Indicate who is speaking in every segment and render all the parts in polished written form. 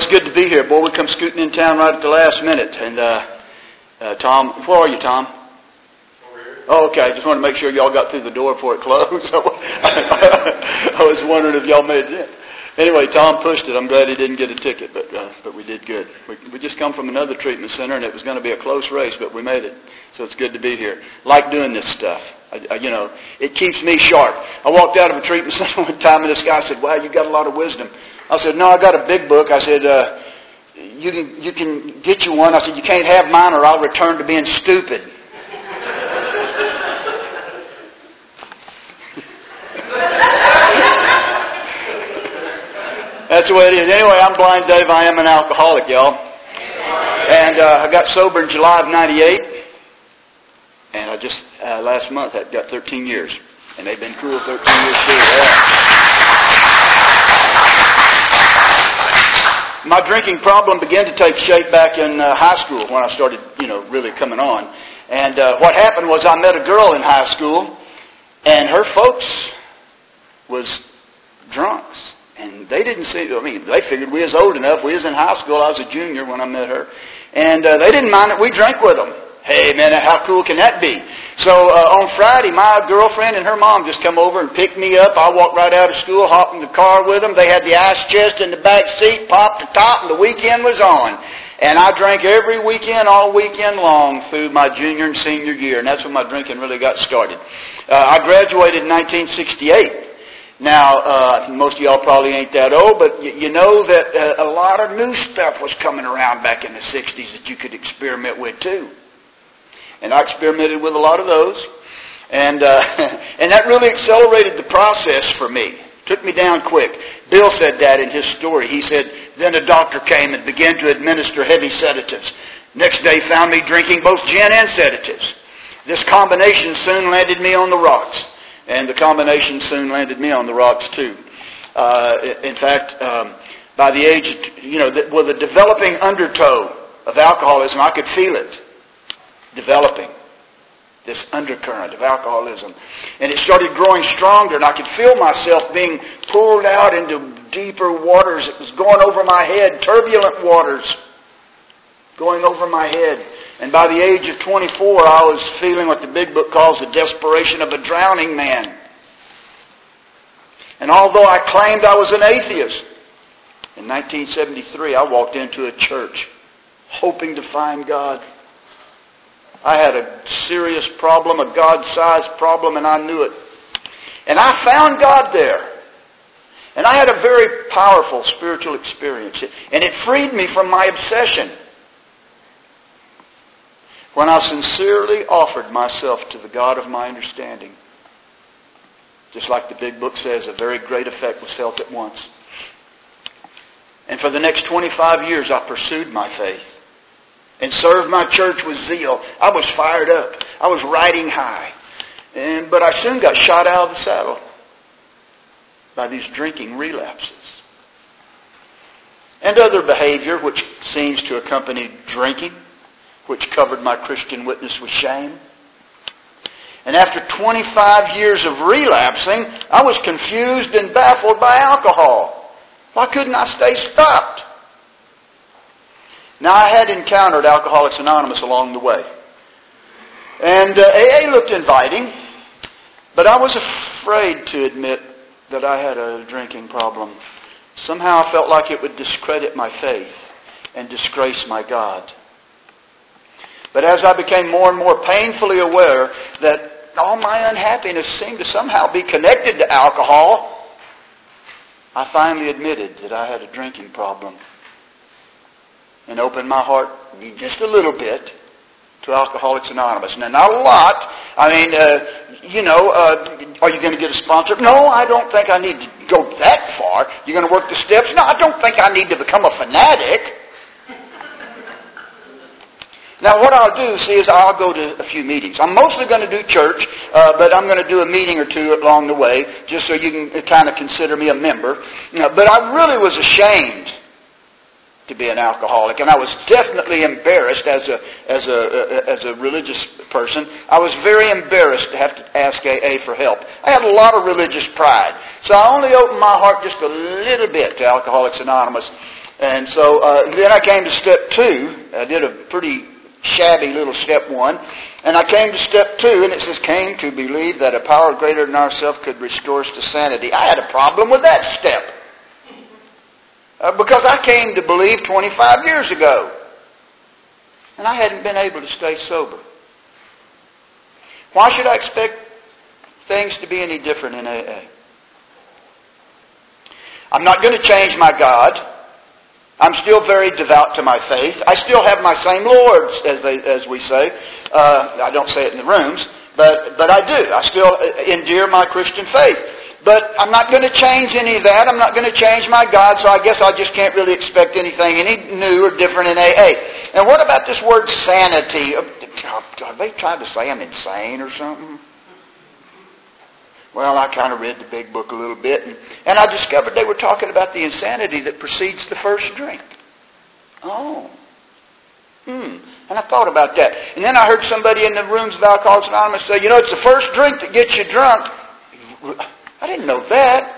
Speaker 1: good to be here. Boy, we come scooting in town right at the last minute. And Tom, where are you, Tom?
Speaker 2: Over here.
Speaker 1: Oh, okay. I just wanted to make sure y'all got through the door before it closed. I was wondering if y'all made it in. Anyway, Tom pushed it. I'm glad he didn't get a ticket, but we did good. We just come from another treatment center, and it was going to be a close race, but we made it. So it's good to be here. Like doing this stuff. It keeps me sharp. I walked out of a treatment center one time, and this guy said, "Wow, you got a lot of wisdom." I said, "No, I got a big book." I said, you can get you one. I said, "You can't have mine, or I'll return to being stupid." That's the way it is. Anyway, I'm Blind Dave. I am an alcoholic, y'all. And I got sober in July of '98. And I just, last month, I got 13 years. And they've been cool 13 years too. Yeah. My drinking problem began to take shape back in high school when I started, really coming on. And what happened was I met a girl in high school, and her folks was drunks. And they didn't see, they figured we was old enough. We was in high school. I was a junior when I met her. And they didn't mind that we drank with them. Hey, man, how cool can that be? So on Friday, my girlfriend and her mom just come over and picked me up. I walked right out of school, hopped in the car with them. They had the ice chest in the back seat, popped the top, and the weekend was on. And I drank every weekend, all weekend long through my junior and senior year. And that's when my drinking really got started. I graduated in 1968. Now, most of y'all probably ain't that old, but you know that a lot of new stuff was coming around back in the 60s that you could experiment with too. And I experimented with a lot of those. And that really accelerated the process for me. Took me down quick. Bill said that in his story. He said, then a doctor came and began to administer heavy sedatives. Next day found me drinking both gin and sedatives. This combination soon landed me on the rocks. And the combination soon landed me on the rocks too. In fact, by the age, with a developing undertow of alcoholism, I could feel it developing, this undercurrent of alcoholism. And it started growing stronger, and I could feel myself being pulled out into deeper waters. It was going over my head, turbulent waters going over my head. And by the age of 24, I was feeling what the big book calls the desperation of a drowning man. And although I claimed I was an atheist, in 1973 I walked into a church hoping to find God. I had a serious problem, a God-sized problem, and I knew it. And I found God there. And I had a very powerful spiritual experience. And it freed me from my obsession. When I sincerely offered myself to the God of my understanding, just like the big book says, a very great effect was felt at once. And for the next 25 years, I pursued my faith and served my church with zeal. I was fired up. I was riding high. But I soon got shot out of the saddle by these drinking relapses and other behavior which seems to accompany drinking, which covered my Christian witness with shame. And after 25 years of relapsing, I was confused and baffled by alcohol. Why couldn't I stay stopped? Now, I had encountered Alcoholics Anonymous along the way. And AA looked inviting, but I was afraid to admit that I had a drinking problem. Somehow I felt like it would discredit my faith and disgrace my God. But as I became more and more painfully aware that all my unhappiness seemed to somehow be connected to alcohol, I finally admitted that I had a drinking problem and opened my heart just a little bit to Alcoholics Anonymous. Now, not a lot. I mean, are you going to get a sponsor? No, I don't think I need to go that far. You're going to work the steps? No, I don't think I need to become a fanatic. Now, what I'll do, is I'll go to a few meetings. I'm mostly going to do church, but I'm going to do a meeting or two along the way, just so you can kind of consider me a member. But I really was ashamed to be an alcoholic, and I was definitely embarrassed as a religious person. I was very embarrassed to have to ask AA for help. I had a lot of religious pride, so I only opened my heart just a little bit to Alcoholics Anonymous. And so then I came to step 2. I did a pretty shabby little step 1. And I came to step 2, and it says, came to believe that a power greater than ourselves could restore us to sanity. I had a problem with that step. Because I came to believe 25 years ago. And I hadn't been able to stay sober. Why should I expect things to be any different in AA? I'm not going to change my God. I'm still very devout to my faith. I still have my same lords, as we say. I don't say it in the rooms, but I do. I still endear my Christian faith. But I'm not going to change any of that. I'm not going to change my God, so I guess I just can't really expect anything any new or different in AA. And what about this word sanity? Are they trying to say I'm insane or something? Well, I kind of read the big book a little bit, and I discovered they were talking about the insanity that precedes the first drink. Oh. And I thought about that. And then I heard somebody in the rooms of Alcoholics Anonymous say, it's the first drink that gets you drunk. I didn't know that.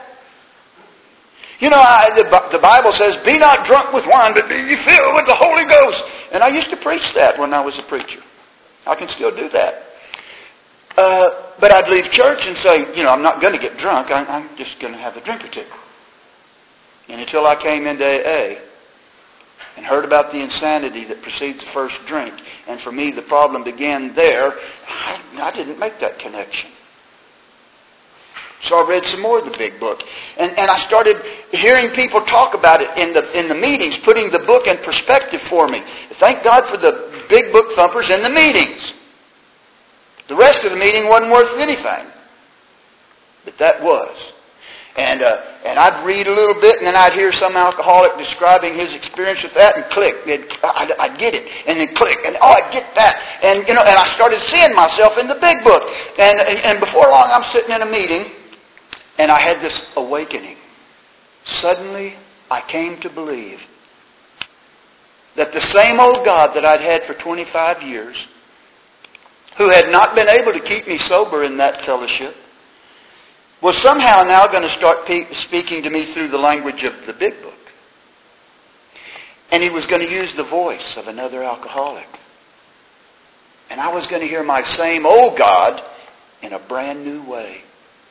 Speaker 1: The Bible says, be not drunk with wine, but be ye filled with the Holy Ghost. And I used to preach that when I was a preacher. I can still do that. But I'd leave church and say, I'm not going to get drunk. I'm just going to have a drink or two. And until I came into AA and heard about the insanity that precedes the first drink, and for me the problem began there, I didn't make that connection. So I read some more of the big book. And I started hearing people talk about it in the meetings, putting the book in perspective for me. Thank God for the big book thumpers in the meetings. The rest of the meeting wasn't worth anything. But that was. And I'd read a little bit, and then I'd hear some alcoholic describing his experience with that, and click. I'd get it. And then click. And I'd get that. And I started seeing myself in the big book. And before long, I'm sitting in a meeting, and I had this awakening. Suddenly, I came to believe that the same old God that I'd had for 25 years, who had not been able to keep me sober in that fellowship, was somehow now going to start speaking to me through the language of the big book. And he was going to use the voice of another alcoholic. And I was going to hear my same old God in a brand new way.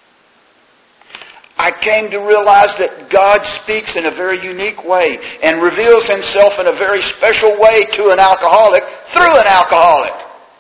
Speaker 1: I came to realize that God speaks in a very unique way and reveals himself in a very special way to an alcoholic through an alcoholic.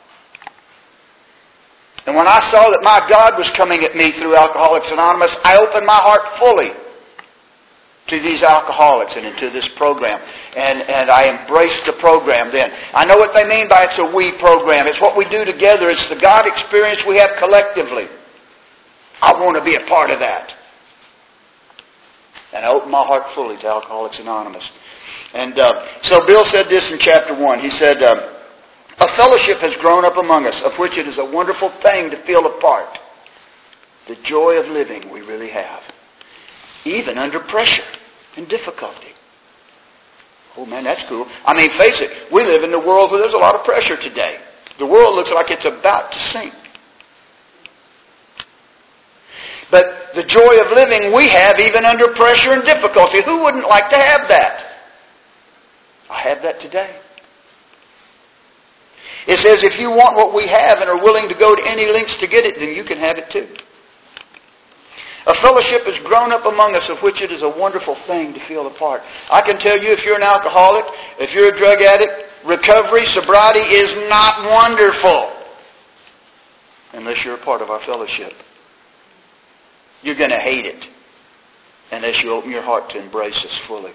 Speaker 1: And when I saw that my God was coming at me through Alcoholics Anonymous, I opened my heart fully to these alcoholics and into this program. And I embraced the program then. I know what they mean by it's a we program. It's what we do together. It's the God experience we have collectively. I want to be a part of that. And I opened my heart fully to Alcoholics Anonymous. And so Bill said this in chapter 1. He said, a fellowship has grown up among us, of which it is a wonderful thing to feel a part. The joy of living we really have, even under pressure and difficulty. Oh man, that's cool. I mean, face it, we live in a world where there's a lot of pressure today. The world looks like it's about to sink. But the joy of living we have even under pressure and difficulty. Who wouldn't like to have that? I have that today. It says if you want what we have and are willing to go to any lengths to get it, then you can have it too. A fellowship has grown up among us, of which it is a wonderful thing to feel a part. I can tell you, if you're an alcoholic, if you're a drug addict, recovery, sobriety is not wonderful unless you're a part of our fellowship. You're going to hate it unless you open your heart to embrace us fully.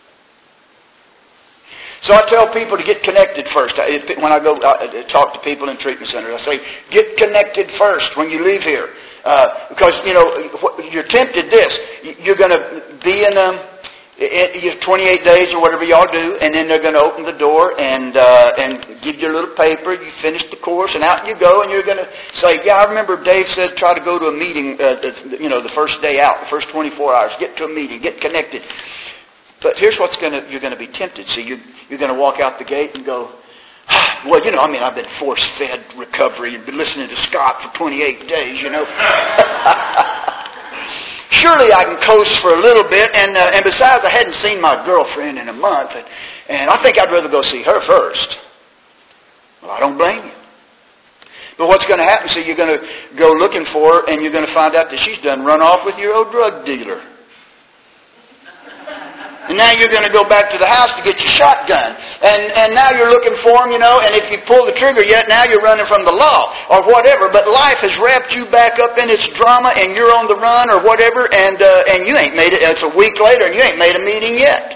Speaker 1: So I tell people to get connected first. When I go talk to people in treatment centers, I say, get connected first when you leave here. Because, you're tempted this. You're going to be in 28 days or whatever y'all do, and then they're going to open the door and give you a little paper. You finish the course, and out you go, and you're going to say, yeah, I remember Dave said try to go to a meeting, the first day out, the first 24 hours. Get to a meeting, get connected. But here's you're going to be tempted. See, you're going to walk out the gate and go, well, I've been force-fed recovery and been listening to Scott for 28 days, Surely I can coast for a little bit, and besides, I hadn't seen my girlfriend in a month, and I think I'd rather go see her first. Well, I don't blame you. But what's going to happen, see, you're going to go looking for her, and you're going to find out that she's done run off with your old drug dealer. And now you're going to go back to the house to get your shotgun. And now you're looking for him, and if you pull the trigger yet, now you're running from the law or whatever. But life has wrapped you back up in its drama, and you're on the run or whatever, and you ain't made it. It's a week later, and you ain't made a meeting yet.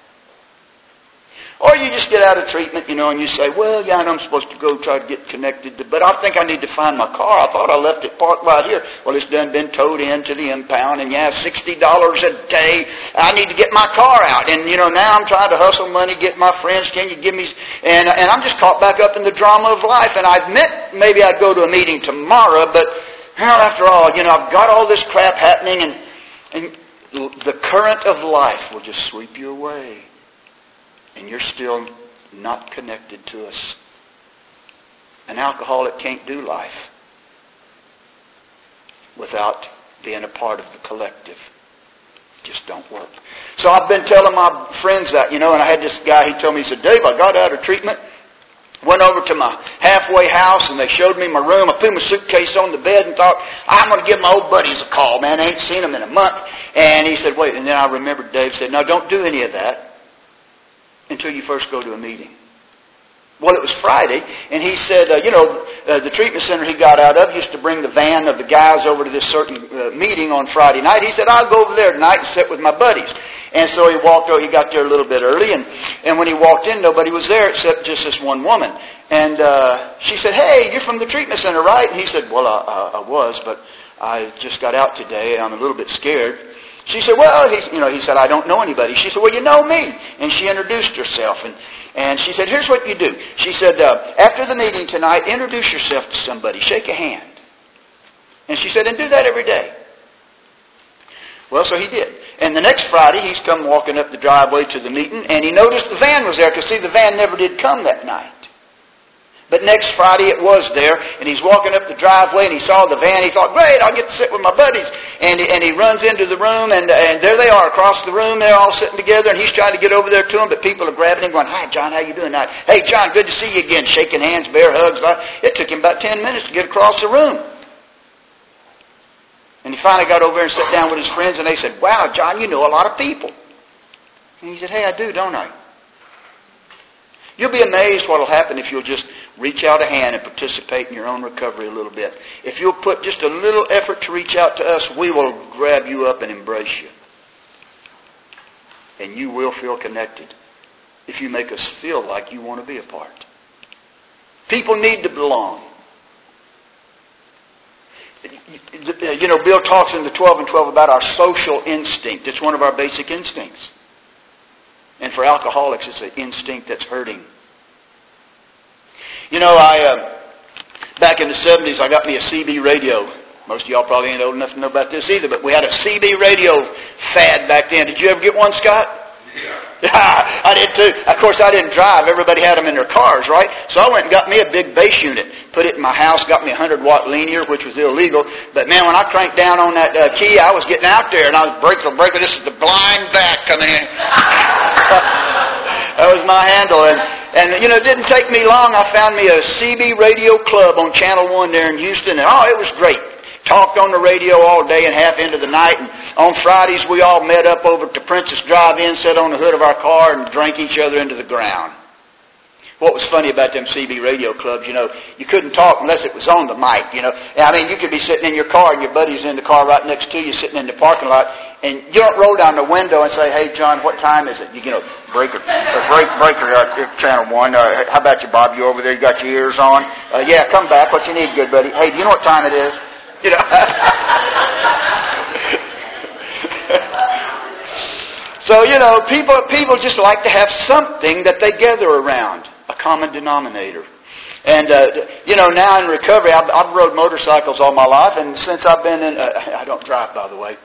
Speaker 1: Or you just get out of treatment, and you say, well, yeah, I'm supposed to go try to get connected, but I think I need to find my car. I thought I left it parked right here. Well, it's done been towed into the impound, and yeah, $60 a day. I need to get my car out. And, now I'm trying to hustle money, get my friends, can you give me... And I'm just caught back up in the drama of life. And I've meant maybe I'd go to a meeting tomorrow, but after all, I've got all this crap happening, and the current of life will just sweep you away. And you're still not connected to us. An alcoholic can't do life without being a part of the collective. It just don't work. So I've been telling my friends that, and I had this guy, he told me, he said, Dave, I got out of treatment, went over to my halfway house, and they showed me my room. I threw my suitcase on the bed and thought, I'm going to give my old buddies a call, man. I ain't seen them in a month. And he said, wait, and then I remembered Dave said, no, don't do any of that until you first go to a meeting. Well, it was Friday, and he said, the treatment center he got out of used to bring the van of the guys over to this certain meeting on Friday night. He said, I'll go over there tonight and sit with my buddies. And so he walked over, he got there a little bit early, and when he walked in, nobody was there except just this one woman. And she said, hey, you're from the treatment center, right? And he said, well, I was, but I just got out today, and I'm a little bit scared. She said, well, he said, I don't know anybody. She said, well, you know me. And she introduced herself. And she said, here's what you do. She said, after the meeting tonight, introduce yourself to somebody. Shake a hand. And she said, and do that every day. Well, so he did. And the next Friday, he's come walking up the driveway to the meeting, and he noticed the van was there, because, see, the van never did come that night. But next Friday it was there, and he's walking up the driveway, and he saw the van. He thought, great, I'll get to sit with my buddies. And he runs into the room, and there they are across the room. They're all sitting together, and he's trying to get over there to them, but people are grabbing him, going, hi, John, how you doing tonight? Hey, John, good to see you again. Shaking hands, bear hugs. It took him about 10 minutes to get across the room. And he finally got over there and sat down with his friends, and they said, wow, John, you know a lot of people. And he said, hey, I do, don't I? You'll be amazed what will happen if you'll just reach out a hand and participate in your own recovery a little bit. If you'll put just a little effort to reach out to us, we will grab you up and embrace you. And you will feel connected if you make us feel like you want to be a part. People need to belong. Bill talks in the 12 and 12 about our social instinct. It's one of our basic instincts. And for alcoholics, it's an instinct that's hurting. Back in the 70s, I got me a CB radio. Most of y'all probably ain't old enough to know about this either, but we had a CB radio fad back then. Did you ever get one, Scott? Yeah. I did too. Of course, I didn't drive. Everybody had them in their cars, right? So I went and got me a big bass unit, put it in my house, got me a 100-watt linear, which was illegal. But man, when I cranked down on that key, I was getting out there, and I was breaking. This is the blind vac coming in. That was my handle. And it didn't take me long. I found me a CB radio club on Channel 1 there in Houston, and it was great. Talked on the radio all day and half into the night, and on Fridays we all met up over to Princess Drive-In, sat on the hood of our car, and drank each other into the ground. What was funny about them CB radio clubs, you couldn't talk unless it was on the mic, you could be sitting in your car and your buddy's in the car right next to you, sitting in the parking lot, and you don't roll down the window and say, hey, John, what time is it? Breaker, Channel 1. How about you, Bob? You over there? You got your ears on? Yeah, come back. What you need, good buddy? Hey, do you know what time it is? So, people just like to have something that they gather around, a common denominator. And, now in recovery, I've rode motorcycles all my life, and since I've been in, I don't drive, by the way.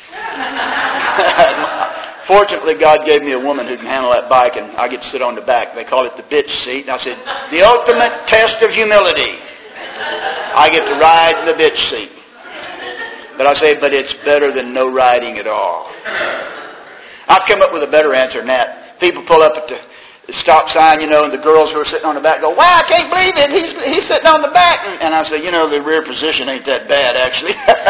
Speaker 1: Fortunately, God gave me a woman who can handle that bike, and I get to sit on the back. They call it the bitch seat. And I said, the ultimate test of humility. I get to ride in the bitch seat. But I say, but it's better than no riding at all. I've come up with a better answer than that. People pull up at the stop sign, and the girls who are sitting on the back go, wow, I can't believe it. He's sitting on the back. And I say, the rear position ain't that bad, actually.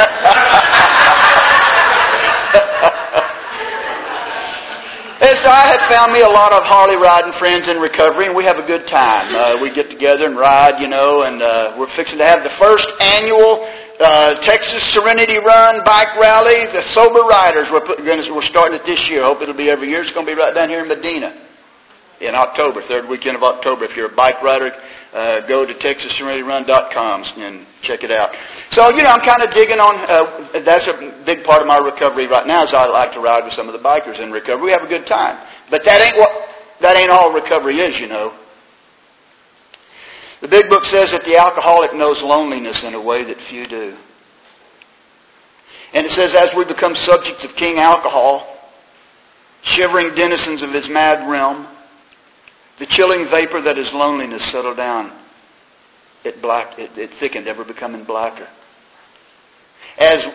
Speaker 1: And so I have found me a lot of Harley riding friends in recovery, and we have a good time. We get together and ride, and we're fixing to have the first annual Texas Serenity Run bike rally. The Sober Riders, we're starting it this year. I hope it'll be every year. It's going to be right down here in Medina in October, third weekend of October. If you're a bike rider, go to TexasSerenityRun.com and check it out. So, I'm kind of digging on, that's a big part of my recovery right now is I like to ride with some of the bikers in recovery. We have a good time. But that ain't all recovery is, The big book says that the alcoholic knows loneliness in a way that few do. And it says as we become subjects of King Alcohol, shivering denizens of his mad realm, the chilling vapor that is loneliness settled down. It thickened, ever becoming blacker. As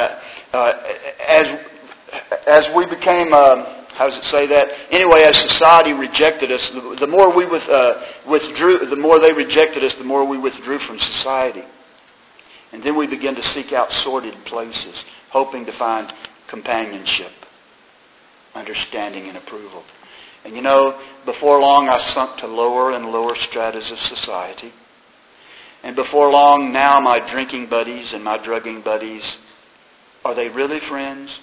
Speaker 1: we became, how does it say that? Anyway, as society rejected us, the more we withdrew, the more they rejected us, the more we withdrew from society. And then we began to seek out sordid places, hoping to find companionship, understanding, and approval. And before long I sunk to lower and lower stratas of society. And before long, now my drinking buddies and my drugging buddies, are they really friends?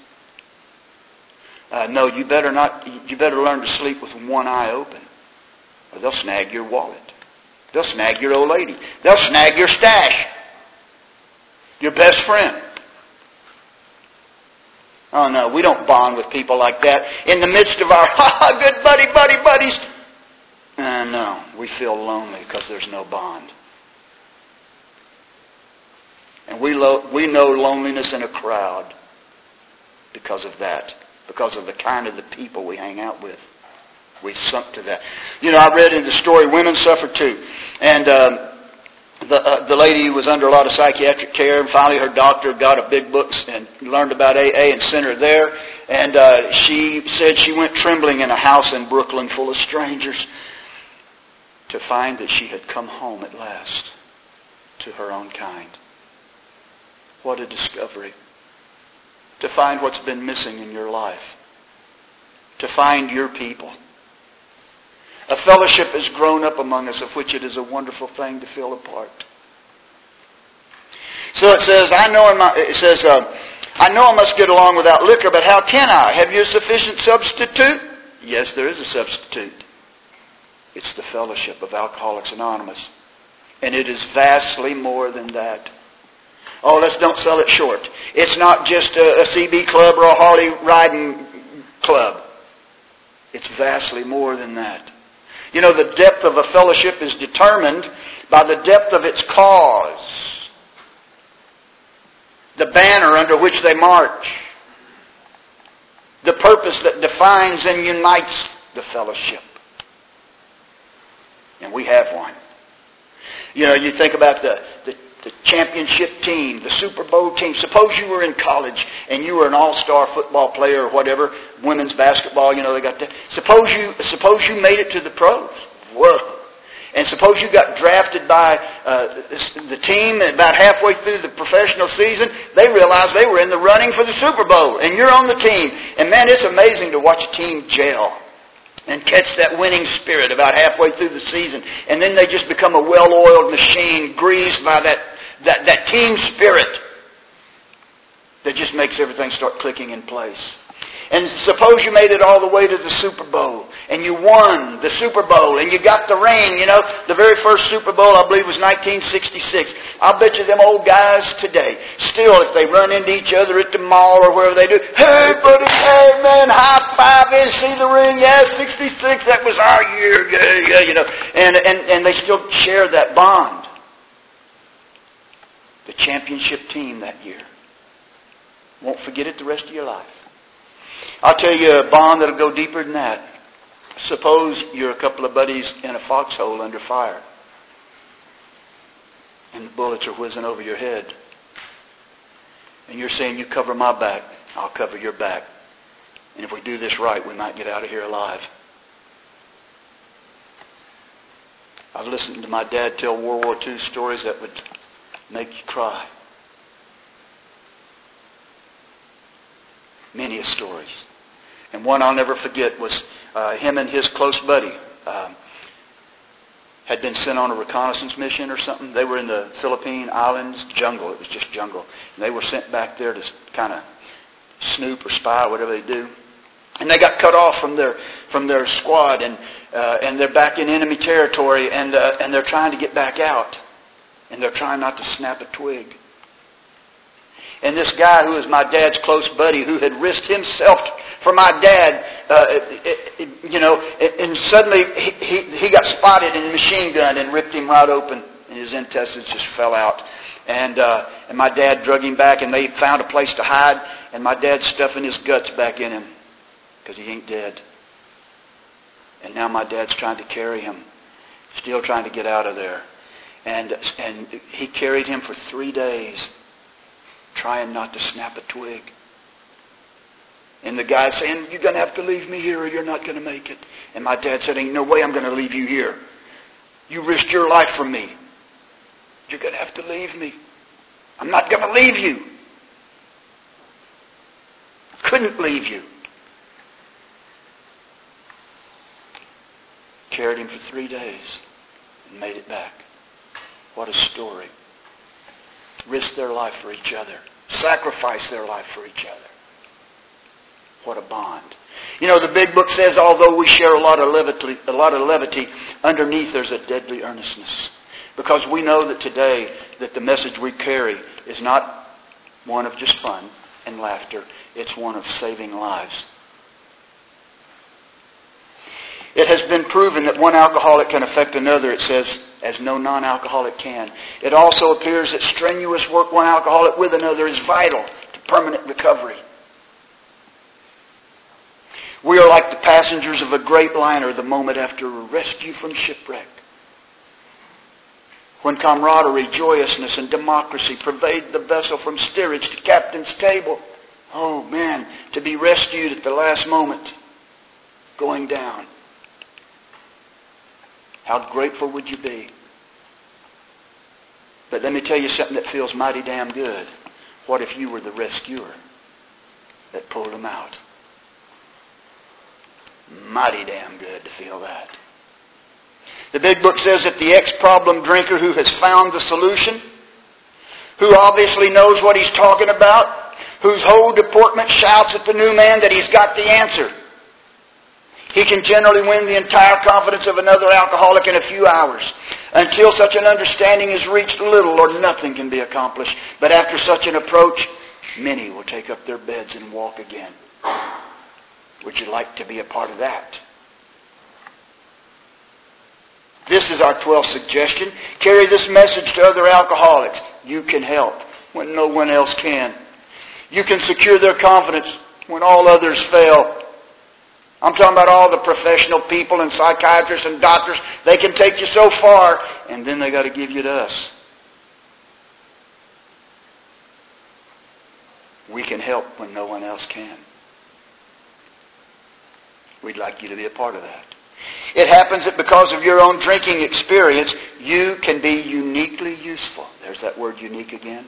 Speaker 1: No, you better learn to sleep with one eye open, or they'll snag your wallet. They'll snag your old lady. They'll snag your stash. Your best friend. Oh no, we don't bond with people like that in the midst of our good buddies. No, we feel lonely because there's no bond. And we know loneliness in a crowd because of that, because of the kind of the people we hang out with. We've sunk to that. I read in the story, women suffer too. And the lady was under a lot of psychiatric care, and finally her doctor got a big book and learned about AA and sent her there. And she said she went trembling in a house in Brooklyn full of strangers to find that she had come home at last to her own kind. What a discovery. To find what's been missing in your life. To find your people. A fellowship has grown up among us of which it is a wonderful thing to feel a part. So it says, I know I must get along without liquor, but how can I? Have you a sufficient substitute? Yes, there is a substitute. It's the fellowship of Alcoholics Anonymous. And it is vastly more than that. Oh, let's don't sell it short. It's not just a CB club or a Harley riding club. It's vastly more than that. The depth of a fellowship is determined by the depth of its cause. The banner under which they march. The purpose that defines and unites the fellowship. And we have one. You think about the championship team, the Super Bowl team. Suppose you were in college and you were an all-star football player or whatever, women's basketball, they got that. Suppose you made it to the pros. Whoa. And suppose you got drafted by the team about halfway through the professional season. They realized they were in the running for the Super Bowl and you're on the team. And man, it's amazing to watch a team gel and catch that winning spirit about halfway through the season. And then they just become a well-oiled machine, greased by that team spirit that just makes everything start clicking in place. And suppose you made it all the way to the Super Bowl, and you won the Super Bowl, and you got the ring. The very first Super Bowl, I believe, was 1966. I'll bet you them old guys today, still, if they run into each other at the mall or wherever they do, hey, buddy, hey, man, high five in, see the ring, yeah, 66, that was our year, yeah, and they still share that bond. The championship team that year. Won't forget it the rest of your life. I'll tell you a bond that'll go deeper than that. Suppose you're a couple of buddies in a foxhole under fire. And the bullets are whizzing over your head. And you're saying, you cover my back, I'll cover your back. And if we do this right, we might get out of here alive. I've listened to my dad tell World War II stories that would make you cry. Many stories. And one I'll never forget was him and his close buddy had been sent on a reconnaissance mission or something. They were in the Philippine Islands, jungle. It was just jungle. And they were sent back there to kind of snoop or spy, whatever they do. And they got cut off from their squad, and they're back in enemy territory, and they're trying to get back out, and they're trying not to snap a twig. And this guy who is my dad's close buddy, who had risked himself for my dad, and suddenly he got spotted and machine gunned and ripped him right open, and his intestines just fell out. And my dad drug him back, and they found a place to hide, and my dad's stuffing his guts back in him because he ain't dead. And now my dad's trying to carry him, still trying to get out of there. And he carried him for 3 days, trying not to snap a twig. And the guy saying, you're going to have to leave me here or you're not going to make it. And my dad said, ain't no way I'm going to leave you here. You risked your life for me. You're going to have to leave me. I'm not going to leave you. Couldn't leave you. Carried him for 3 days and made it back. What a story. Risked their life for each other. Sacrificed their life for each other. What a bond. You know, the big book says, although we share a lot of levity, underneath there's a deadly earnestness. Because we know that today that the message we carry is not one of just fun and laughter. It's one of saving lives. It has been proven that one alcoholic can affect another, it says, as no non-alcoholic can. It also appears that strenuous work one alcoholic with another is vital to permanent recovery. We are like the passengers of a great liner the moment after a rescue from shipwreck. When camaraderie, joyousness, and democracy pervade the vessel from steerage to captain's table. Oh man, to be rescued at the last moment, going down. How grateful would you be? But let me tell you something that feels mighty damn good. What if you were the rescuer that pulled them out? Mighty damn good to feel that. The big book says that the ex-problem drinker who has found the solution, who obviously knows what he's talking about, whose whole deportment shouts at the new man that he's got the answer, he can generally win the entire confidence of another alcoholic in a few hours. Until such an understanding is reached, little or nothing can be accomplished. But after such an approach, many will take up their beds and walk again. Would you like to be a part of that? This is our 12th suggestion. Carry this message to other alcoholics. You can help when no one else can. You can secure their confidence when all others fail. I'm talking about all the professional people and psychiatrists and doctors. They can take you so far, and then they got to give you to us. We can help when no one else can. We'd like you to be a part of that. It happens that because of your own drinking experience, you can be uniquely useful. There's that word unique again.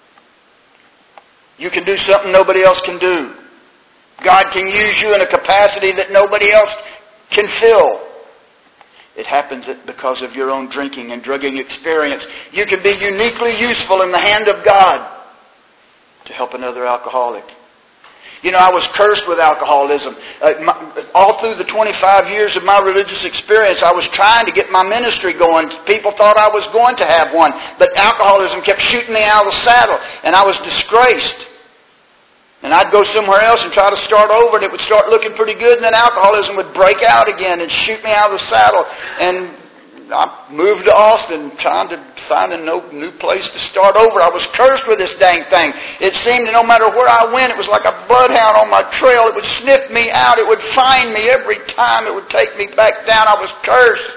Speaker 1: You can do something nobody else can do. God can use you in a capacity that nobody else can fill. It happens that because of your own drinking and drugging experience, you can be uniquely useful in the hand of God to help another alcoholic. You know, I was cursed with alcoholism. All through the 25 years of my religious experience, I was trying to get my ministry going. People thought I was going to have one, but alcoholism kept shooting me out of the saddle, and I was disgraced. And I'd go somewhere else and try to start over, and it would start looking pretty good, and then alcoholism would break out again and shoot me out of the saddle. And I moved to Austin trying to find a new place to start over. I was cursed with this dang thing. It seemed that no matter where I went, it was like a bloodhound on my trail. It would sniff me out. It would find me every time. It would take me back down. I was cursed.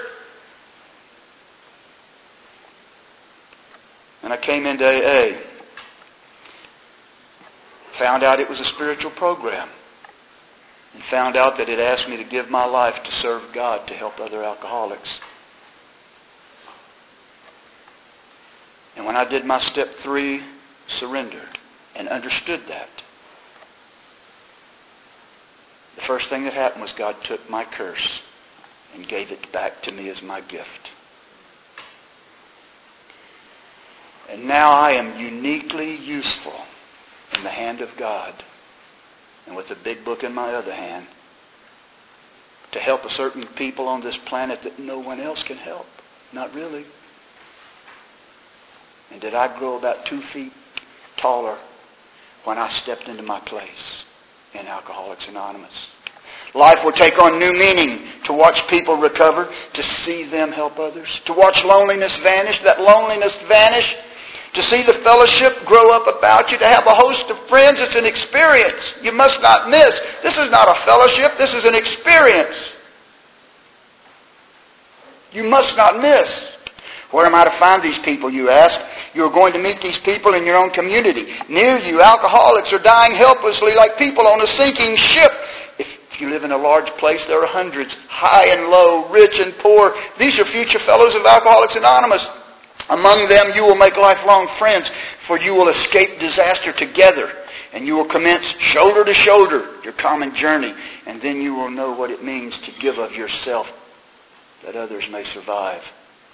Speaker 1: And I came into AA. found out it was a spiritual program. And found out that it asked me to give my life to serve God, to help other alcoholics. And when I did my step 3 surrender and understood that, the first thing that happened was God took my curse and gave it back to me as my gift. And now I am uniquely useful in the hand of God, and with a big book in my other hand, to help a certain people on this planet that no one else can help. Not really. And did I grow about 2 feet taller when I stepped into my place in Alcoholics Anonymous? Life will take on new meaning to watch people recover, to see them help others, to watch loneliness vanish, to see the fellowship grow up about you, to have a host of friends. It's an experience you must not miss. This is not a fellowship. This is an experience you must not miss. Where am I to find these people, you ask? You're going to meet these people in your own community. Near you, alcoholics are dying helplessly like people on a sinking ship. If you live in a large place, there are hundreds, high and low, rich and poor. These are future fellows of Alcoholics Anonymous. Among them you will make lifelong friends, for you will escape disaster together, and you will commence shoulder to shoulder your common journey, and then you will know what it means to give of yourself that others may survive.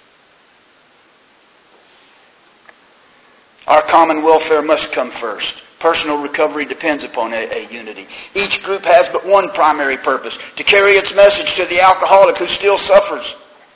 Speaker 1: Our common welfare must come first. Personal recovery depends upon AA unity. Each group has but one primary purpose, to carry its message to the alcoholic who still suffers.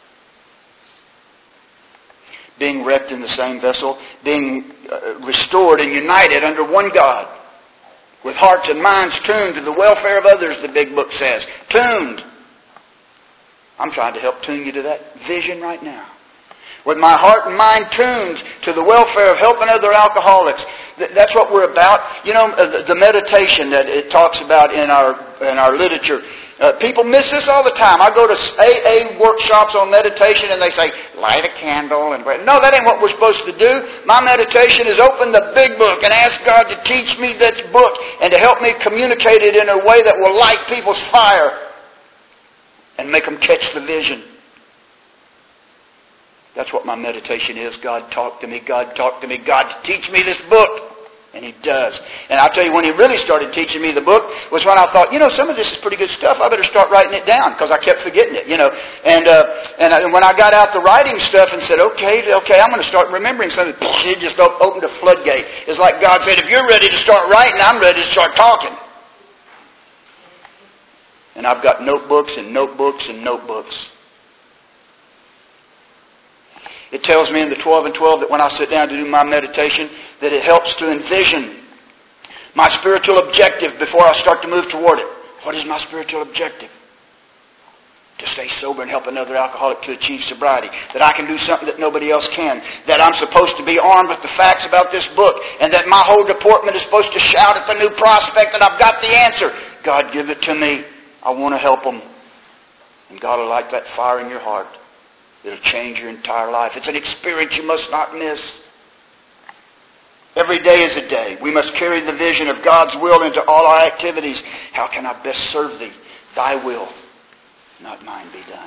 Speaker 1: Being wrecked in the same vessel, being restored and united under one God, with hearts and minds tuned to the welfare of others, the big book says. Tuned. I'm trying to help tune you to that vision right now. With my heart and mind tuned to the welfare of helping other alcoholics. That's what we're about. You know, the meditation that it talks about in our literature. People miss this all the time. I go to AA workshops on meditation and they say, light a candle. No, that ain't what we're supposed to do. My meditation is open the big book and ask God to teach me this book and to help me communicate it in a way that will light people's fire and make them catch the vision. That's what my meditation is. God talk to me. God talk to me. God teach me this book. And He does. And I'll tell you, when He really started teaching me the book was when I thought, some of this is pretty good stuff. I better start writing it down, because I kept forgetting it, And when I got out the writing stuff and said, okay, I'm going to start remembering something, it just opened a floodgate. It's like God said, if you're ready to start writing, I'm ready to start talking. And I've got notebooks and notebooks and notebooks. It tells me in the 12 and 12 that when I sit down to do my meditation, that it helps to envision my spiritual objective before I start to move toward it. What is my spiritual objective? To stay sober and help another alcoholic to achieve sobriety. That I can do something that nobody else can. That I'm supposed to be armed with the facts about this book. And that my whole deportment is supposed to shout at the new prospect that I've got the answer. God, give it to me. I want to help them. And God will light that fire in your heart. It'll change your entire life. It's an experience you must not miss. Every day is a day. We must carry the vision of God's will into all our activities. How can I best serve Thee? Thy will, not mine, be done.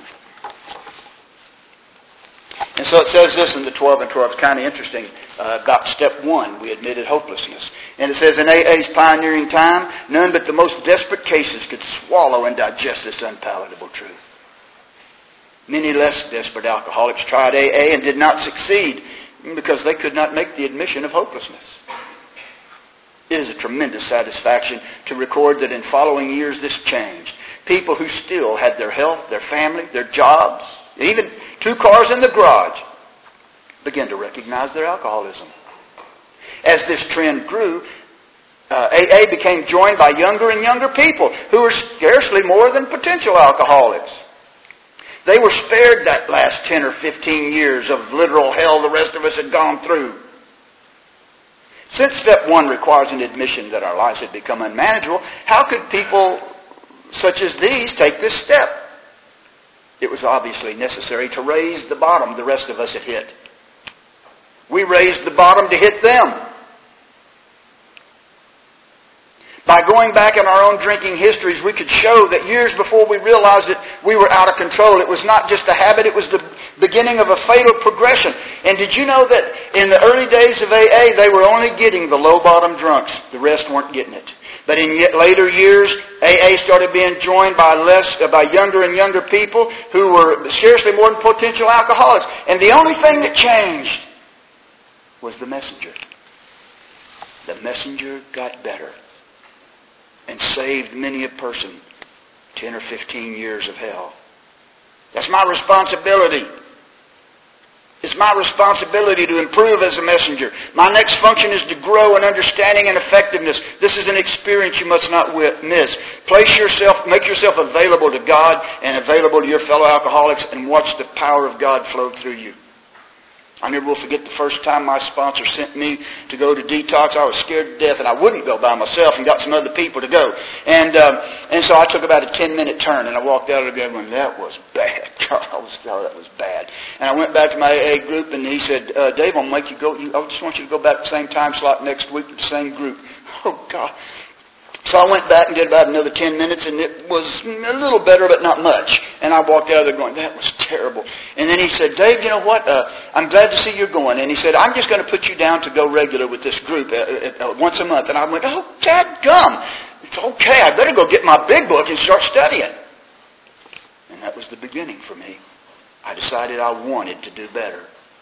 Speaker 1: And so it says this in the 12 and 12. It's kind of interesting about step 1. We admitted hopelessness. And it says, in AA's pioneering time, none but the most desperate cases could swallow and digest this unpalatable truth. Many less desperate alcoholics tried AA and did not succeed because they could not make the admission of hopelessness. It is a tremendous satisfaction to record that in following years this changed. People who still had their health, their family, their jobs, even 2 cars in the garage, began to recognize their alcoholism. As this trend grew, AA became joined by younger and younger people who were scarcely more than potential alcoholics. They were spared that last 10 or 15 years of literal hell the rest of us had gone through. Since step 1 requires an admission that our lives had become unmanageable, how could people such as these take this step? It was obviously necessary to raise the bottom the rest of us had hit. We raised the bottom to hit them. By going back in our own drinking histories, we could show that years before we realized it, we were out of control. It was not just a habit, it was the beginning of a fatal progression. And did you know that in the early days of AA, they were only getting the low-bottom drunks. The rest weren't getting it. But in later years, AA started being joined by younger and younger people who were scarcely more than potential alcoholics. And the only thing that changed was the messenger. The messenger got better and saved many a person 10 or 15 years of hell. That's my responsibility. It's my responsibility to improve as a messenger. My next function is to grow in understanding and effectiveness. This is an experience you must not miss. Make yourself available to God and available to your fellow alcoholics, and watch the power of God flow through you. I never will forget the first time my sponsor sent me to go to detox. I was scared to death, and I wouldn't go by myself, and got some other people to go. And so I took about a 10-minute turn, and I walked out of there going, that was bad. That was bad. And I went back to my AA group, and he said, Dave, I'll make you go. I just want you to go back to the same time slot next week to the same group. Oh, God. So I went back and did about another 10 minutes, and it was a little better, but not much. And I walked out of there going, that was terrible. And then he said, Dave, you know what? I'm glad to see you're going. And he said, I'm just going to put you down to go regular with this group once a month. And I went, oh, dadgum. It's okay. I better go get my big book and start studying. And that was the beginning for me. I decided I wanted to do better.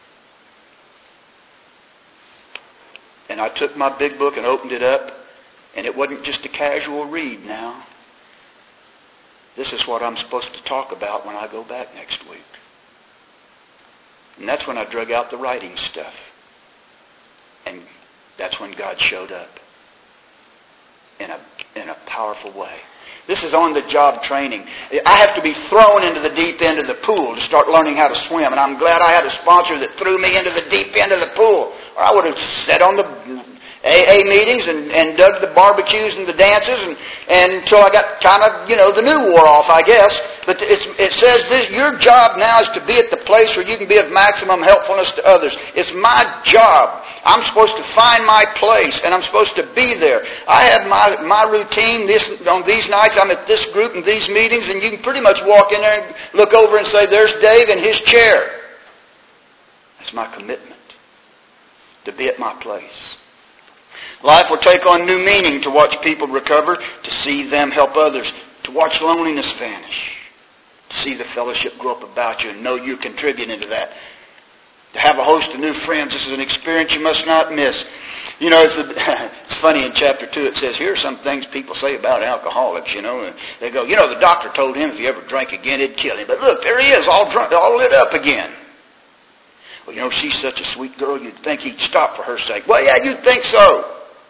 Speaker 1: And I took my big book and opened it up. And it wasn't just a casual read now. This is what I'm supposed to talk about when I go back next week. And that's when I drug out the writing stuff. And that's when God showed up in a powerful way. This is on-the-job training. I have to be thrown into the deep end of the pool to start learning how to swim. And I'm glad I had a sponsor that threw me into the deep end of the pool. Or I would have sat on the AA meetings and dug the barbecues and the dances and until I got kind of, the new wore off, I guess. But it says this, your job now is to be at the place where you can be of maximum helpfulness to others. It's my job. I'm supposed to find my place, and I'm supposed to be there. I have my routine. On these nights, I'm at this group and these meetings, and you can pretty much walk in there and look over and say, there's Dave in his chair. That's my commitment, to be at my place. Life will take on new meaning to watch people recover, to see them help others, to watch loneliness vanish, to see the fellowship grow up about you and know you're contributing to that. To have a host of new friends, this is an experience you must not miss. It's funny in chapter 2 it says, here are some things people say about alcoholics, and they go, the doctor told him if he ever drank again, it'd kill him. But look, there he is, all drunk, all lit up again. Well, she's such a sweet girl, you'd think he'd stop for her sake. Well, yeah, you'd think so.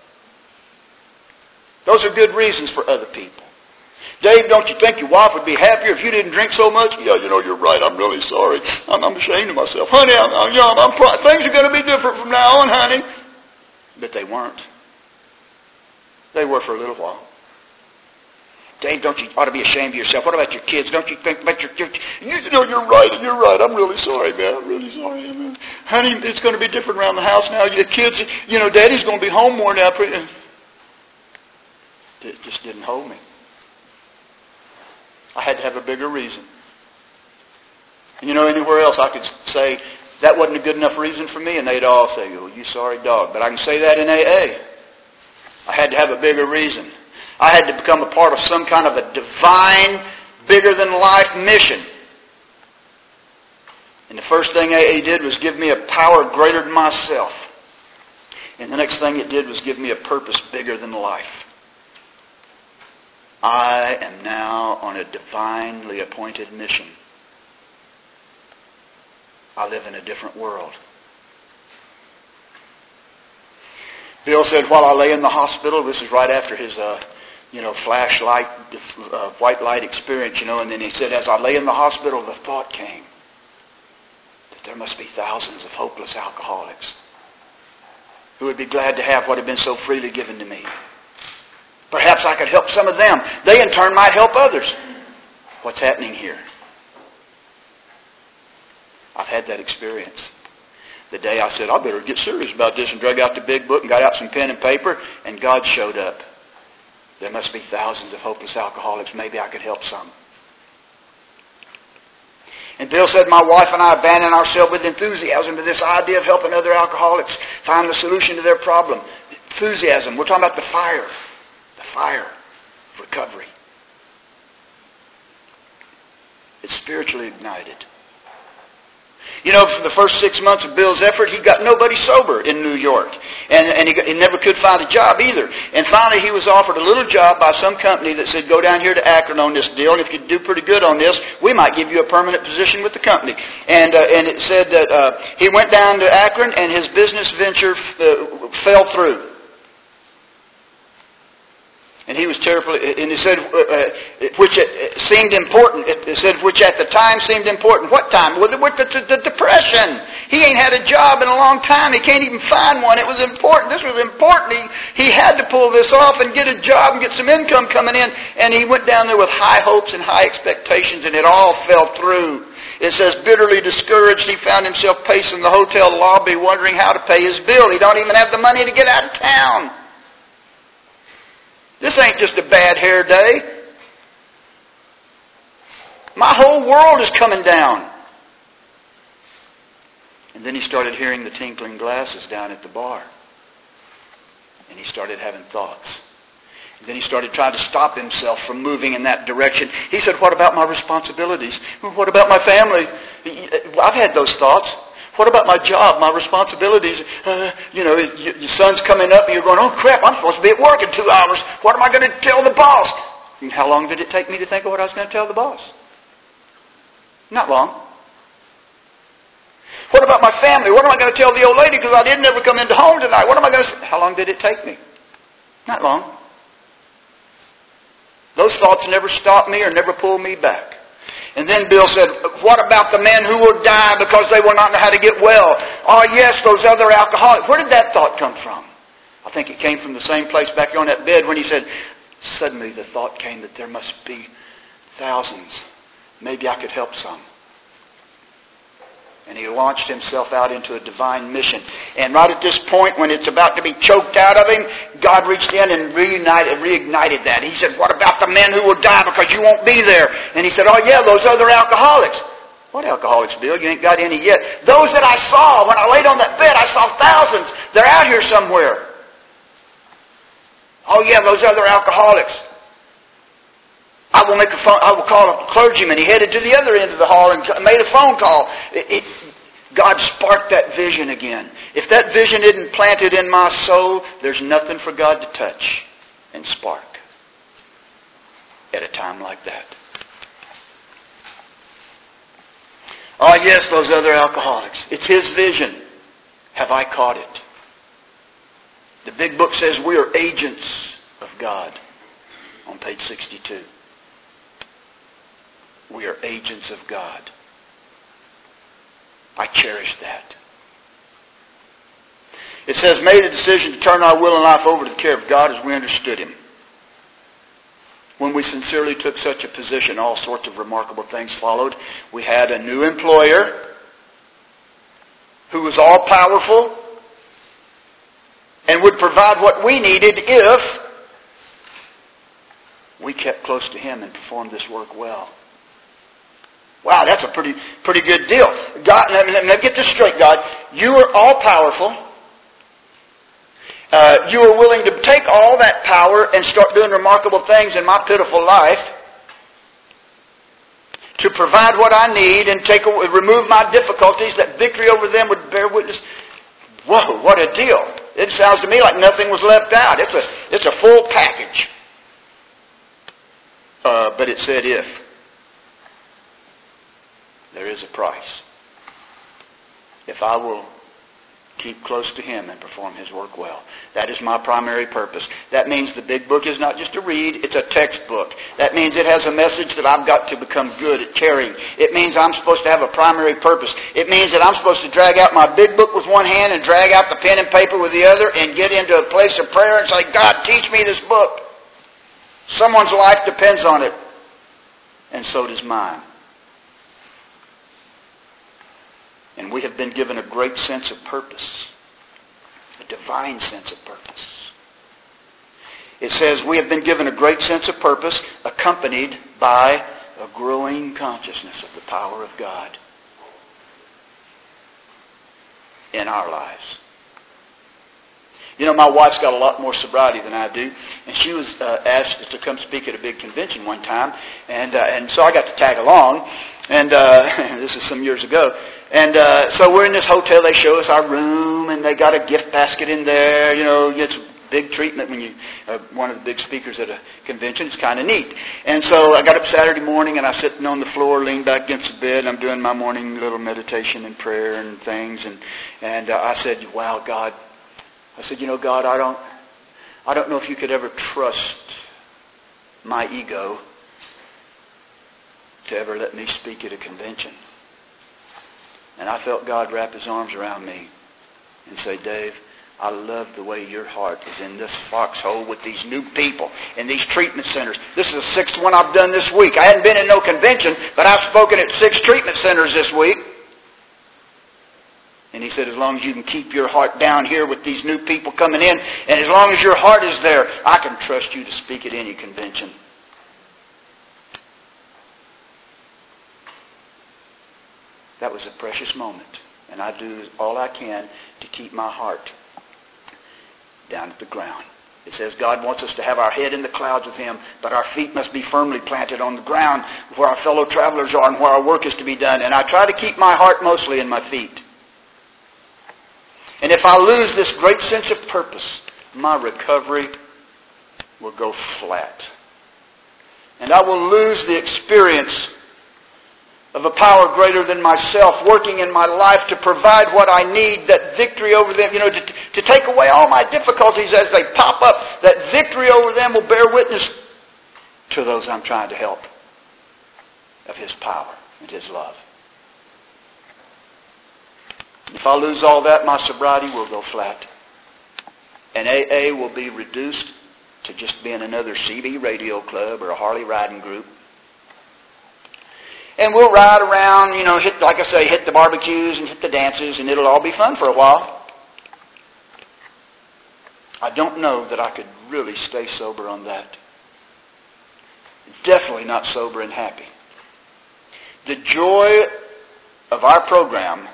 Speaker 1: Those are good reasons for other people. Dave, don't you think your wife would be happier if you didn't drink so much? Yeah, you're right. I'm really sorry. I'm ashamed of myself. Honey, things are going to be different from now on, honey. But they weren't. They were for a little while. Dave, don't you ought to be ashamed of yourself? What about your kids? Don't you think about your kids? You're right. I'm really sorry, man. I'm really sorry. Honey, it's going to be different around the house now. The kids, Daddy's going to be home more now. It just didn't hold me. I had to have a bigger reason. And anywhere else I could say, that wasn't a good enough reason for me, and they'd all say, oh, you sorry dog. But I can say that in AA. I had to have a bigger reason. I had to become a part of some kind of a divine, bigger-than-life mission. And the first thing AA did was give me a power greater than myself. And the next thing it did was give me a purpose bigger than life. I am now on a divinely appointed mission. I live in a different world. Bill said while I lay in the hospital, this is right after his, flashlight, white light experience, and then he said, as I lay in the hospital, the thought came that there must be thousands of hopeless alcoholics who would be glad to have what had been so freely given to me. Perhaps I could help some of them. They in turn might help others. What's happening here? I've had that experience. The day I said, I better get serious about this and drug out the big book and got out some pen and paper, and God showed up. There must be thousands of hopeless alcoholics. Maybe I could help some. And Bill said, my wife and I abandoned ourselves with enthusiasm to this idea of helping other alcoholics find the solution to their problem. Enthusiasm. We're talking about the fire of recovery. It's spiritually ignited. You know, for the first 6 months of Bill's effort, he got nobody sober in New York. And he never could find a job either. And finally he was offered a little job by some company that said, go down here to Akron on this deal, and if you do pretty good on this, we might give you a permanent position with the company. And it said that he went down to Akron and his business venture fell through. And he was terribly, and he said, which it seemed important. It said, which at the time seemed important. What time? Well, the Depression. He ain't had a job in a long time. He can't even find one. It was important. This was important. He had to pull this off and get a job and get some income coming in. And he went down there with high hopes and high expectations, and it all fell through. It says, bitterly discouraged, he found himself pacing the hotel lobby wondering how to pay his bill. He don't even have the money to get out of town. This ain't just a bad hair day. My whole world is coming down. And then he started hearing the tinkling glasses down at the bar. And he started having thoughts. And then he started trying to stop himself from moving in that direction. He said, what about my responsibilities? What about my family? I've had those thoughts. What about my job, my responsibilities? Your son's coming up and you're going, oh crap, I'm supposed to be at work in 2 hours. What am I going to tell the boss? And how long did it take me to think of what I was going to tell the boss? Not long. What about my family? What am I going to tell the old lady because I didn't ever come into home tonight? What am I going to say? How long did it take me? Not long. Those thoughts never stopped me or never pulled me back. And then Bill said, what about the men who will die because they will not know how to get well? Oh yes, those other alcoholics. Where did that thought come from? I think it came from the same place back here on that bed when he said, suddenly the thought came that there must be thousands. Maybe I could help some. And he launched himself out into a divine mission. And right at this point, when it's about to be choked out of him, God reached in and reignited that. He said, what about the men who will die because you won't be there? And he said, oh yeah, those other alcoholics. What alcoholics, Bill? You ain't got any yet. Those that I saw when I laid on that bed, I saw thousands. They're out here somewhere. Oh yeah, those other alcoholics. I will call a clergyman. He headed to the other end of the hall and made a phone call. God sparked that vision again. If that vision isn't planted in my soul, there's nothing for God to touch and spark at a time like that. Oh yes, those other alcoholics. It's his vision. Have I caught it? The big book says we are agents of God on page 62. We are agents of God. I cherish that. It says, made a decision to turn our will and life over to the care of God as we understood Him. When we sincerely took such a position, all sorts of remarkable things followed. We had a new employer who was all-powerful and would provide what we needed if we kept close to Him and performed this work well. Wow, that's a pretty good deal. God, let me get this straight, God. You are all-powerful. You are willing to take all that power and start doing remarkable things in my pitiful life to provide what I need and remove my difficulties, that victory over them would bear witness. Whoa, what a deal. It sounds to me like nothing was left out. It's a full package. But it said if. There is a price. If I will keep close to Him and perform His work well. That is my primary purpose. That means the big book is not just a read, it's a textbook. That means it has a message that I've got to become good at carrying. It means I'm supposed to have a primary purpose. It means that I'm supposed to drag out my big book with one hand and drag out the pen and paper with the other and get into a place of prayer and say, God, teach me this book. Someone's life depends on it. And so does mine. And we have been given a great sense of purpose, a divine sense of purpose. It says, we have been given a great sense of purpose accompanied by a growing consciousness of the power of God in our lives. You know, my wife's got a lot more sobriety than I do, and she was asked to come speak at a big convention one time, and so I got to tag along, and this is some years ago. And so we're in this hotel. They show us our room, and they got a gift basket in there. You know, it's big treatment when you are one of the big speakers at a convention. It's kind of neat. And so I got up Saturday morning, and I was sitting on the floor, leaned back against the bed, and I'm doing my morning little meditation and prayer and things. And I said, wow, God. I said, you know, God, I don't know if you could ever trust my ego to ever let me speak at a convention. And I felt God wrap his arms around me and say, Dave, I love the way your heart is in this foxhole with these new people in these treatment centers. This is the sixth one I've done this week. I hadn't been in no convention, but I've spoken at 6 treatment centers this week. And he said, as long as you can keep your heart down here with these new people coming in, and as long as your heart is there, I can trust you to speak at any convention. That was a precious moment. And I do all I can to keep my heart down at the ground. It says God wants us to have our head in the clouds with him, but our feet must be firmly planted on the ground where our fellow travelers are and where our work is to be done. And I try to keep my heart mostly in my feet. And if I lose this great sense of purpose, my recovery will go flat. And I will lose the experience of a power greater than myself working in my life to provide what I need, that victory over them, to take away all my difficulties as they pop up. That victory over them will bear witness to those I'm trying to help of his power and his love. If I lose all that, my sobriety will go flat. And AA will be reduced to just being another CB radio club or a Harley riding group. And we'll ride around, hit the barbecues and hit the dances, and it'll all be fun for a while. I don't know that I could really stay sober on that. Definitely not sober and happy. The joy of our program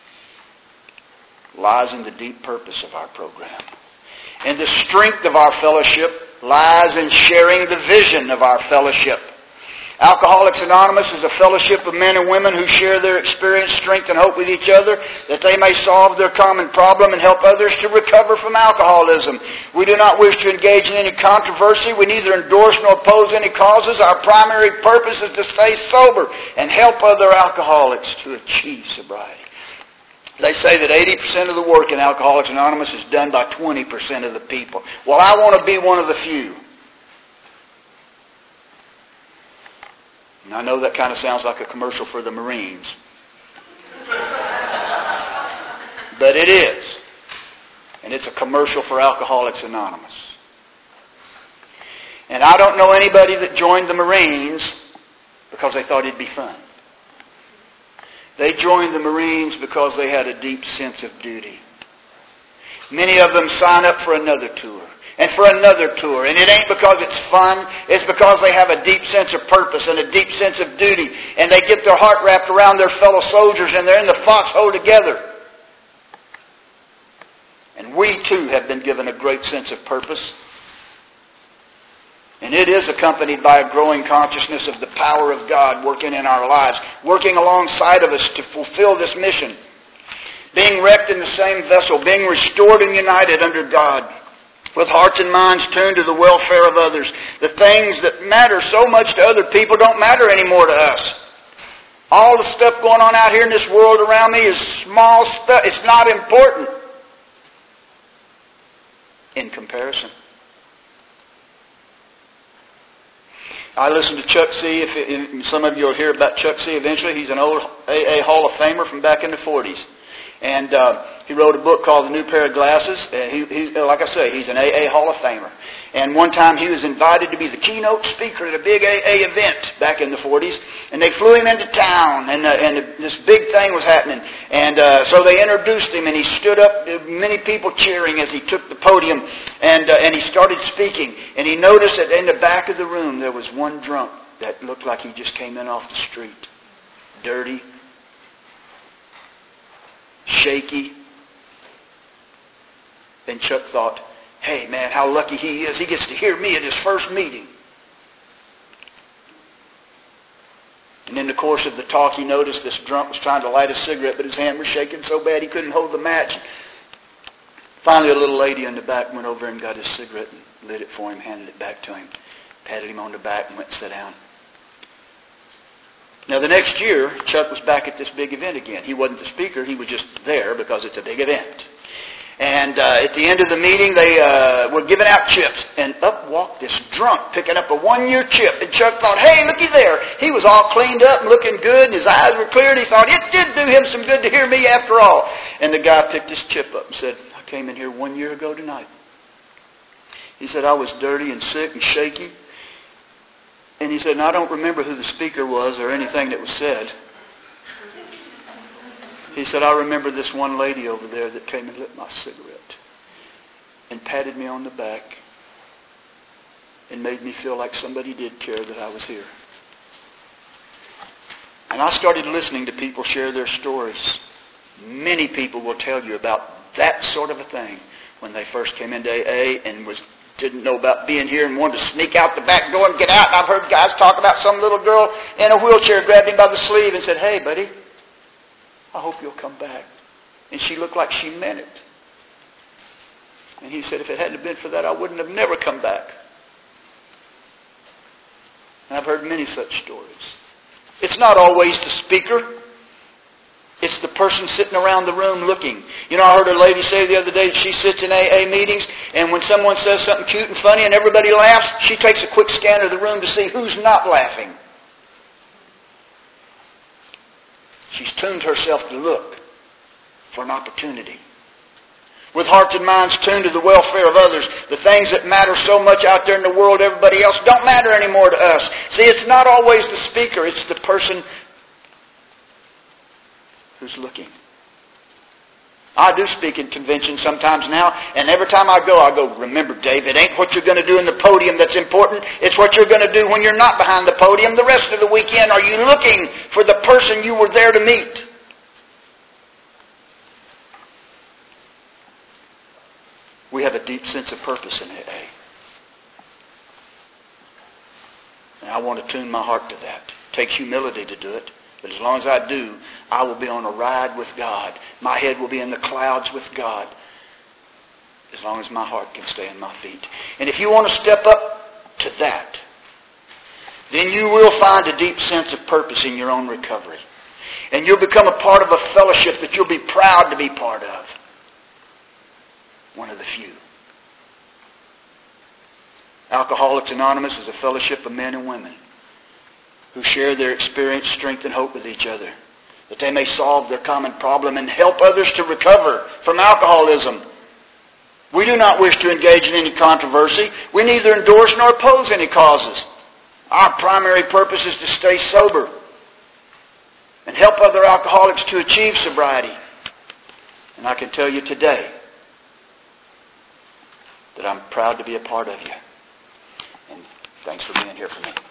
Speaker 1: lies in the deep purpose of our program. And the strength of our fellowship lies in sharing the vision of our fellowship. Alcoholics Anonymous is a fellowship of men and women who share their experience, strength, and hope with each other that they may solve their common problem and help others to recover from alcoholism. We do not wish to engage in any controversy. We neither endorse nor oppose any causes. Our primary purpose is to stay sober and help other alcoholics to achieve sobriety. They say that 80% of the work in Alcoholics Anonymous is done by 20% of the people. Well, I want to be one of the few. And I know that kind of sounds like a commercial for the Marines. But it is. And it's a commercial for Alcoholics Anonymous. And I don't know anybody that joined the Marines because they thought it'd be fun. They joined the Marines because they had a deep sense of duty. Many of them sign up for another tour and for another tour. And it ain't because it's fun. It's because they have a deep sense of purpose and a deep sense of duty. And they get their heart wrapped around their fellow soldiers and they're in the foxhole together. And we too have been given a great sense of purpose. And it is accompanied by a growing consciousness of the power of God working in our lives, working alongside of us to fulfill this mission. Being wrecked in the same vessel, being restored and united under God, with hearts and minds tuned to the welfare of others. The things that matter so much to other people don't matter anymore to us. All the stuff going on out here in this world around me is small stuff. It's not important in comparison. I listened to Chuck C. Some of you will hear about Chuck C. eventually. He's an old AA Hall of Famer from back in the 40s. And he wrote a book called The New Pair of Glasses. He, like I say, he's an AA Hall of Famer. And one time he was invited to be the keynote speaker at a big AA event back in the 40s. And they flew him into town, and this big thing was happening. And so they introduced him, and he stood up, many people cheering as he took the podium, and he started speaking. And he noticed that in the back of the room there was one drunk that looked like he just came in off the street. Dirty, shaky. And Chuck thought, hey man, how lucky he is. He gets to hear me at his first meeting. And in the course of the talk, he noticed this drunk was trying to light a cigarette, but his hand was shaking so bad he couldn't hold the match. Finally, a little lady in the back went over and got his cigarette and lit it for him, handed it back to him, patted him on the back, and went and sat down. Now, the next year, Chuck was back at this big event again. He wasn't the speaker. He was just there because it's a big event. And at the end of the meeting, they were giving out chips. And up walked this drunk picking up a one-year chip. And Chuck thought, hey, looky there. He was all cleaned up and looking good, and his eyes were clear. And he thought, it did do him some good to hear me after all. And the guy picked his chip up and said, I came in here 1 year ago tonight. He said, I was dirty and sick and shaky. And he said, and I don't remember who the speaker was or anything that was said. He said, I remember this one lady over there that came and lit my cigarette and patted me on the back and made me feel like somebody did care that I was here. And I started listening to people share their stories. Many people will tell you about that sort of a thing when they first came into AA and didn't know about being here and wanted to sneak out the back door and get out. And I've heard guys talk about some little girl in a wheelchair grabbed him by the sleeve and said, hey, buddy, I hope you'll come back. And she looked like she meant it. And he said, if it hadn't been for that, I wouldn't have never come back. And I've heard many such stories. It's not always the speaker. It's the person sitting around the room looking. You know, I heard a lady say the other day that she sits in AA meetings, and when someone says something cute and funny and everybody laughs, she takes a quick scan of the room to see who's not laughing. She's tuned herself to look for an opportunity. With hearts and minds tuned to the welfare of others, the things that matter so much out there in the world, everybody else, don't matter anymore to us. See, it's not always the speaker, it's the person who's looking. I do speak in conventions sometimes now, and every time I go, remember, Dave, it ain't what you're going to do in the podium that's important. It's what you're going to do when you're not behind the podium the rest of the weekend. Are you looking for the person you were there to meet? We have a deep sense of purpose in AA. And I want to tune my heart to that. It takes humility to do it. But as long as I do, I will be on a ride with God. My head will be in the clouds with God. As long as my heart can stay on my feet. And if you want to step up to that, then you will find a deep sense of purpose in your own recovery. And you'll become a part of a fellowship that you'll be proud to be part of. One of the few. Alcoholics Anonymous is a fellowship of men and women who share their experience, strength, and hope with each other, that they may solve their common problem and help others to recover from alcoholism. We do not wish to engage in any controversy. We neither endorse nor oppose any causes. Our primary purpose is to stay sober and help other alcoholics to achieve sobriety. And I can tell you today that I'm proud to be a part of you. And thanks for being here for me.